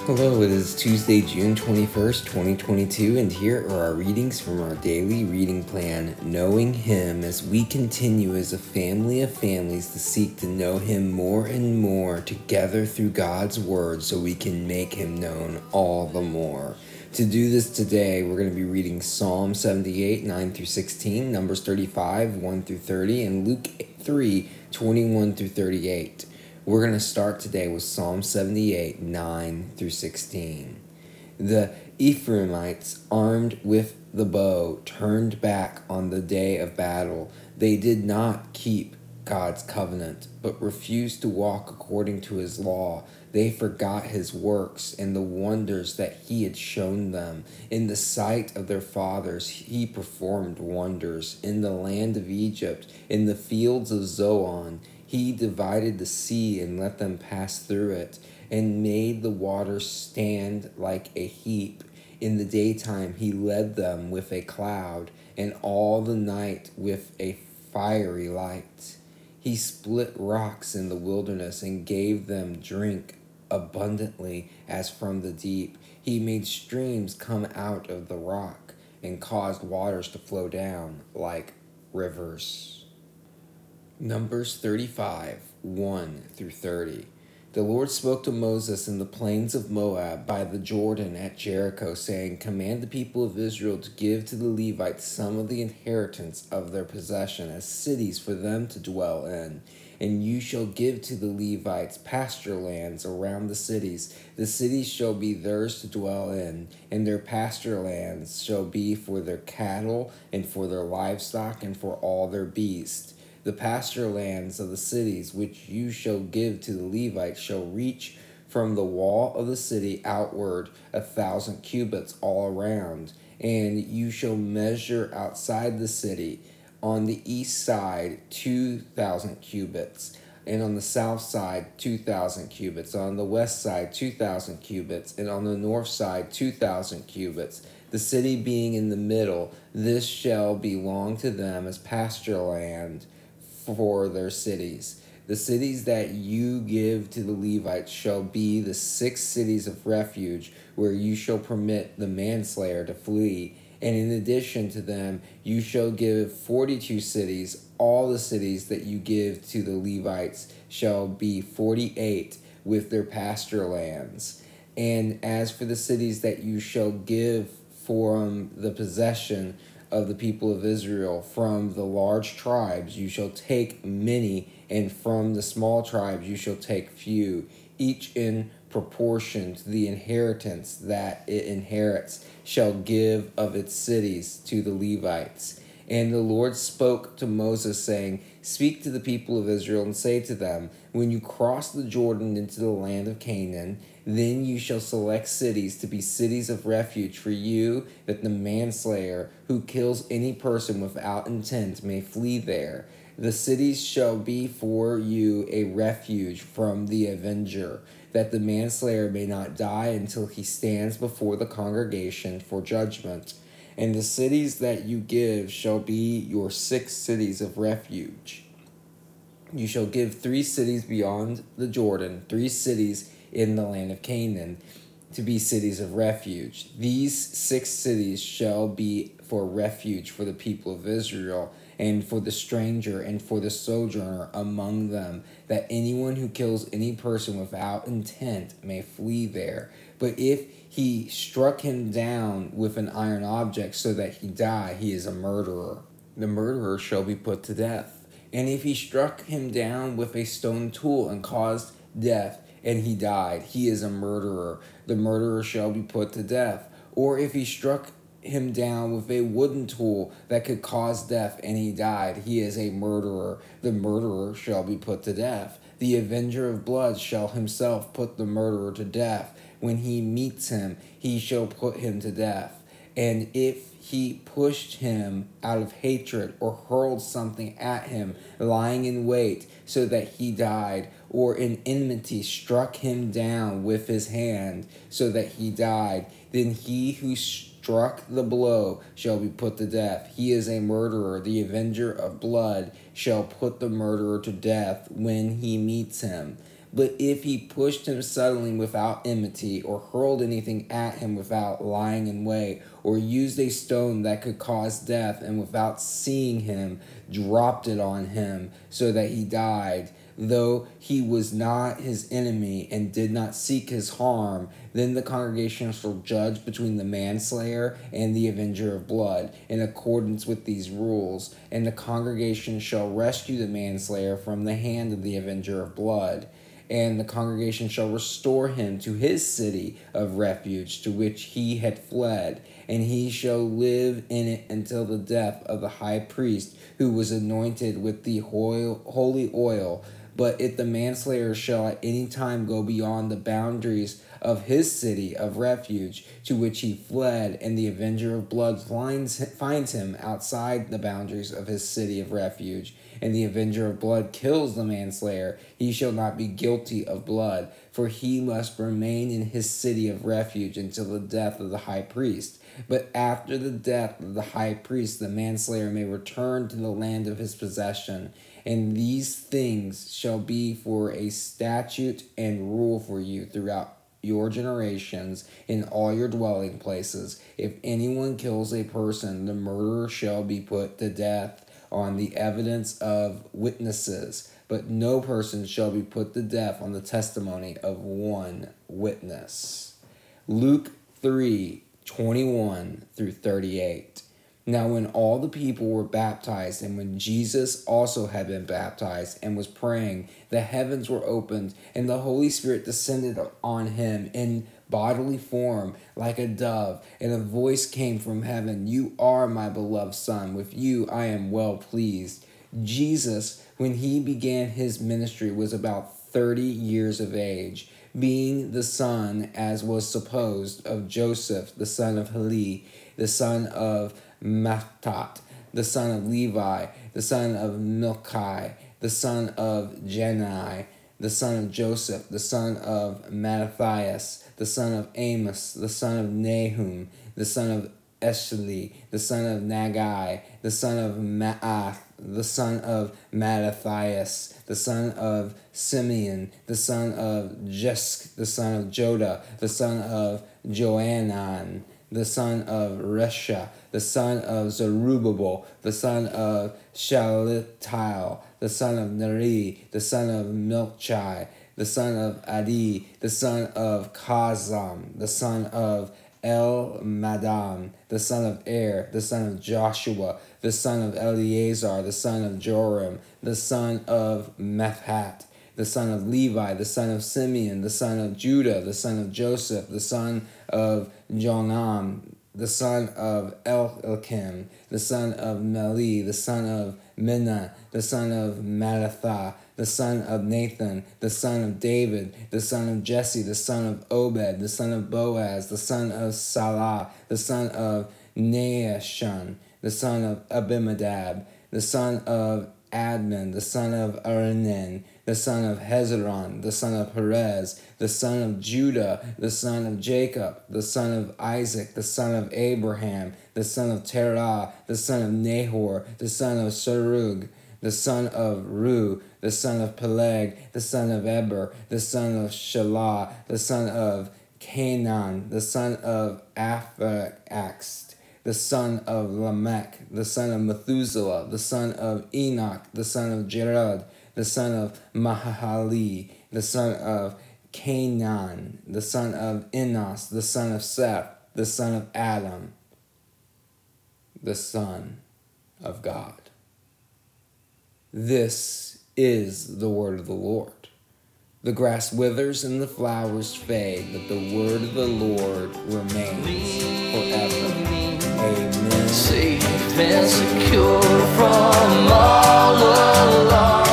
Hello, it is Tuesday, June 21st, 2022, and here are our readings from our daily reading plan, Knowing Him, as we continue as a family of families to seek to know Him more and more together through God's Word so we can make Him known all the more. To do this today, we're going to be reading Psalm 78, 9 through 16, Numbers 35, 1 through 30, and Luke 3, 21 through 38. We're going to start today with Psalm 78, 9 through 16. The Ephraimites, armed with the bow, turned back on the day of battle. They did not keep God's covenant, but refused to walk according to His law. They forgot His works and the wonders that He had shown them. In the sight of their fathers, He performed wonders. In the land of Egypt, in the fields of Zoan, He divided the sea and let them pass through it, and made the waters stand like a heap. In the daytime He led them with a cloud, and all the night with a fiery light. He split rocks in the wilderness and gave them drink abundantly as from the deep. He made streams come out of the rock and caused waters to flow down like rivers. Numbers 35, 1 through 30. The Lord spoke to Moses in the plains of Moab by the Jordan at Jericho, saying, Command the people of Israel to give to the Levites some of the inheritance of their possession as cities for them to dwell in. And you shall give to the Levites pasture lands around the cities. The cities shall be theirs to dwell in, and their pasture lands shall be for their cattle and for their livestock and for all their beasts. The pasture lands of the cities which you shall give to the Levites shall reach from the wall of the city outward 1,000 cubits all around, and you shall measure outside the city on the east side 2,000 cubits, and on the south side 2,000 cubits, on the west side 2,000 cubits, and on the north side 2,000 cubits. The city being in the middle, this shall belong to them as pasture land for their cities. The cities that you give to the Levites shall be the 6 cities of refuge, where you shall permit the manslayer to flee. And in addition to them, you shall give 42 cities. All the cities that you give to the Levites shall be 48 with their pasture lands. And as for the cities that you shall give from the possession of the people of Israel, from the large tribes you shall take many, and from the small tribes you shall take few, each in proportion to the inheritance that it inherits shall give of its cities to the Levites. And the Lord spoke to Moses, saying, Speak to the people of Israel and say to them, When you cross the Jordan into the land of Canaan, then you shall select cities to be cities of refuge for you, that the manslayer who kills any person without intent may flee there. The cities shall be for you a refuge from the avenger, that the manslayer may not die until he stands before the congregation for judgment. And the cities that you give shall be your 6 cities of refuge. You shall give 3 cities beyond the Jordan, 3 cities in the land of Canaan, to be cities of refuge. These 6 cities shall be for refuge for the people of Israel, and for the stranger and for the sojourner among them, that anyone who kills any person without intent may flee there. But if he struck him down with an iron object so that he die, he is a murderer. The murderer shall be put to death. And if he struck him down with a stone tool and caused death, and he died, he is a murderer. The murderer shall be put to death. Or if he struck him down with a wooden tool that could cause death, and he died, he is a murderer. The murderer shall be put to death. The avenger of blood shall himself put the murderer to death. When he meets him, he shall put him to death. And if he pushed him out of hatred, or hurled something at him, lying in wait, so that he died, or in enmity struck him down with his hand, so that he died, then he who struck the blow shall be put to death. He is a murderer. The avenger of blood shall put the murderer to death when he meets him. But if he pushed him suddenly without enmity, or hurled anything at him without lying in wait, or used a stone that could cause death, and without seeing him, dropped it on him, so that he died, though he was not his enemy and did not seek his harm, then the congregation shall judge between the manslayer and the avenger of blood, in accordance with these rules, and the congregation shall rescue the manslayer from the hand of the avenger of blood. And the congregation shall restore him to his city of refuge to which he had fled, and he shall live in it until the death of the high priest who was anointed with the holy oil. But if the manslayer shall at any time go beyond the boundaries of his city of refuge to which he fled, and the avenger of blood finds him outside the boundaries of his city of refuge, and the avenger of blood kills the manslayer, he shall not be guilty of blood, for he must remain in his city of refuge until the death of the high priest. But after the death of the high priest, the manslayer may return to the land of his possession. And these things shall be for a statute and rule for you throughout your generations in all your dwelling places. If anyone kills a person, the murderer shall be put to death on the evidence of witnesses, but no person shall be put to death on the testimony of one witness. Luke 3:21 through 38. Now when all the people were baptized, and when Jesus also had been baptized and was praying, the heavens were opened, and the Holy Spirit descended on him in bodily form like a dove, and a voice came from heaven, "You are my beloved Son, with you I am well pleased." Jesus, when he began his ministry, was about 30 years of age, being the son, as was supposed, of Joseph, the son of Heli, the son of Matthat, the son of Levi, the son of Melchi, the son of Jenai, the son of Joseph, the son of Mattathias, the son of Amos, the son of Nahum, the son of Eshli, the son of Nagai, the son of Maath, the son of Mattathias, the son of Simeon, the son of Jesk, the son of Joda, the son of Joanan, the son of Resha, the son of Zerubbabel, the son of Shealtiel, the son of Neri, the son of Melchi, the son of Adi, the son of Kazam, the son of El-Madam, the son of Er, the son of Joshua, the son of Eleazar, the son of Joram, the son of Mephat, the son of Levi, the son of Simeon, the son of Judah, the son of Joseph, the son of Jonam, the son of Elkim, the son of Meli, the son of Minna, the son of Mattatha, the son of Nathan, the son of David, the son of Jesse, the son of Obed, the son of Boaz, the son of Salah, the son of Naashon, the son of Abimadab, the son of Admin, the son of Aranan, the son of Hezron, the son of Perez, the son of Judah, the son of Jacob, the son of Isaac, the son of Abraham, the son of Terah, the son of Nahor, the son of Serug, the son of Ru, the son of Peleg, the son of Eber, the son of Shelah, the son of Canaan, the son of Aphax, the son of Lamech, the son of Methuselah, the son of Enoch, the son of Jared, the son of Mahali, the son of Canaan, the son of Enos, the son of Seth, the son of Adam, the son of God. This is the word of the Lord. The grass withers and the flowers fade, but the word of the Lord remains forever. Amen. Safe and secure from all alarm.